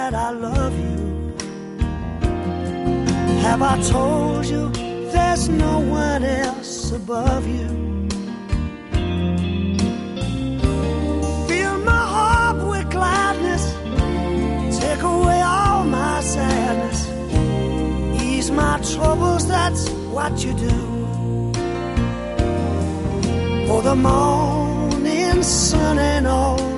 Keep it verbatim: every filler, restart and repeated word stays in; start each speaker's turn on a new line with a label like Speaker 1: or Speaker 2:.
Speaker 1: that I love you? Have I told you there's no one else above you? Fill my heart with gladness, take away all my sadness, ease my troubles, that's what you do. For the morning sun and all